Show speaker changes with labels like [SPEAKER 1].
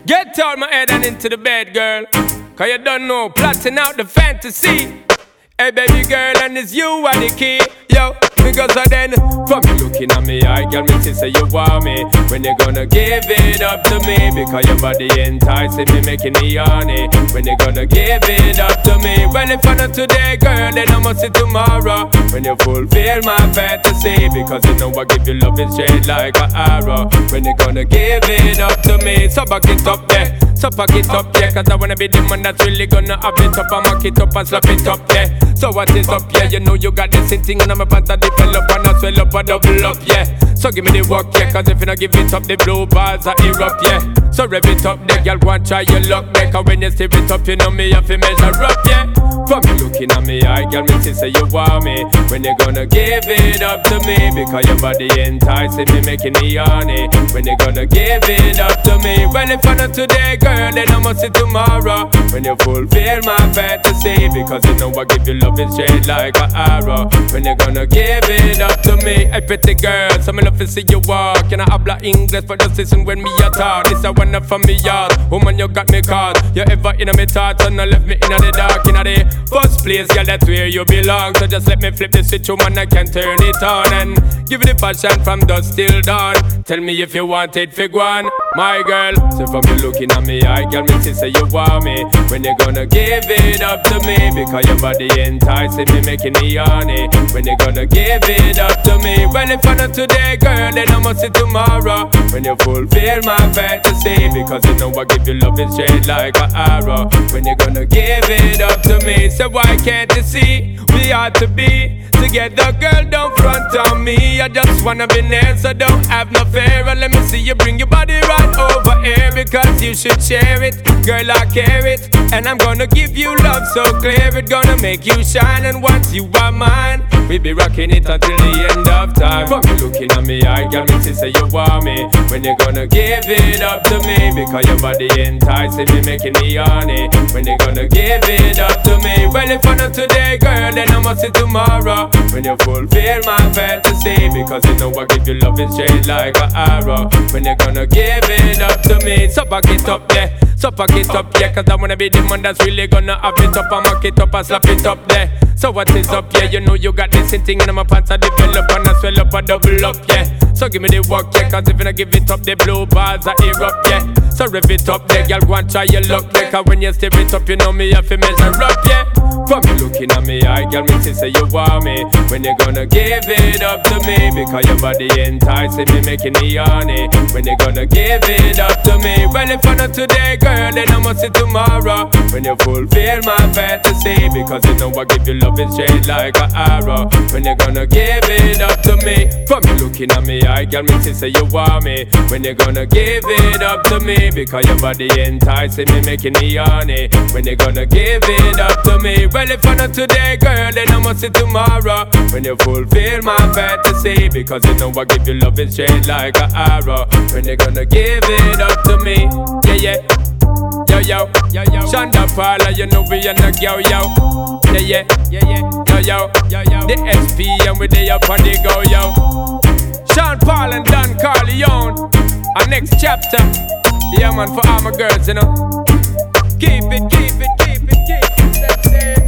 [SPEAKER 1] Get out my head and into the bed, girl. Cause you don't know, plotting out the fantasy. Hey baby girl, and it's you are the key. Yo, because of then, from you looking at me, I girl, me say you want me. When you gonna give it up to me? Because your body enticing me, making me horny. When you gonna give it up to me? Well, if I not today, girl, then I must see tomorrow. When you fulfill my fantasy, because you know I give you love is straight like an arrow. When you gonna give it up to me? So back it up there, so pack it up, yeah. Cause I wanna be the man that's really gonna have it up. I mock it up and slap it up, yeah. So what is up, yeah? You know you got this thing and I'm about to develop and I swell up and double up, yeah. So give me the work, yeah. Cause if you not give it up, the blue bars are erupt, yeah. So rev it up, there, girl, go and try your luck, yeah. Cause when you stir it up, you know me have to measure up, yeah. From you looking at me, I girl, me say you want me. When you gonna give it up to me? Because your body enticing me, making me horny. When you gonna give it up to me? Well, if I not today, girl, then I must see tomorrow. When you fulfill my fantasy, because you know I give you love is straight like an arrow. When you gonna give it up to me? Hey pretty girl, so me love to see you walk. You know habla English, but just listen when me a talk. This a one from me yard. Woman, you got me caught. You ever in a me thoughts and I left me in the dark. In the first place, girl, that's where you belong. So just let me flip the switch, woman, I can turn it on. And give it the passion from dusk till dawn. Tell me if you want it, fig one, my girl. So from you looking at me, I girl, me say you want me. When you gonna give it up to me? Because your body enticing me, making me horny. When you gonna give it up to me? Well, if I not today, girl, then I must see tomorrow. When you fulfill my fantasy, because you know I give you love is straight like an arrow. When you gonna give it up to me? So why can't you see we ought to be together, girl? Don't front on me. I just wanna be near, so don't have no fear. And let me see you bring your body right over here, because you should share it, girl. I care it, and I'm gonna give you love so clear. It gonna make you shine, and once you are mine, we be rocking it until the end of time. From you looking at me, I got me to say you want me. When you gonna give it up to me? Because your body enticing me, making me horny. When you gonna give it up to me? Well, if I not today, girl, then I must see tomorrow. When you fulfill my fantasy, because you know I give you love is straight like an arrow. When you gonna give it up to me? So back it up there, so pack it up, yeah. Cause I wanna be the man that's really gonna have it up and mock it up and slap it up there. So what is up, yeah? You know you got this thing in my pants, I develop and I swell up and double up, yeah. So give me the work, yeah. Cause if you not give it up, the blue bars are erupt, yeah. So rev it up there, girl, go and try your luck, yeah. Cause when you stir it up, you know me have to measure up, yeah. From you looking at me, I girl, me say you want me. When you gonna give it up to me? Because your body enticing me, making me horny. When you gonna give it up to me? Well, if I not today, girl, then I must see tomorrow. When you fulfill my fantasy, because you know I give you love is straight like an arrow. When you gonna give it up to me? From you looking at me, I girl, me say you want me. When you gonna give it up to me? Because your body enticing me, making me horny. When you gonna give it up to me? Well, if I not today, girl, then I must see tomorrow. When you fulfill my fantasy, because you know I give you love is straight like an arrow. When you gonna give it up to me? Yeah, yeah. Yo, yo, yo, yo. Shonda Paula, you know we in the yo, yo. Yeah, yeah, yeah, yeah. Yo, yo, yo, yo. The SP and we dey up on the go, yo. Sean Paul and Don Carleone. Our next chapter. Yeah, man, for all my girls, you know. Keep it, keep it, keep it, keep it. That's it.